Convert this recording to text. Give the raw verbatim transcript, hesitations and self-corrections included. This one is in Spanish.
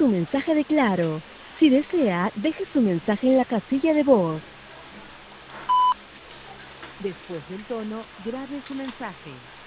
su mensaje de Claro. Si desea, deje su mensaje en la casilla de voz. Después del tono, grabe su mensaje.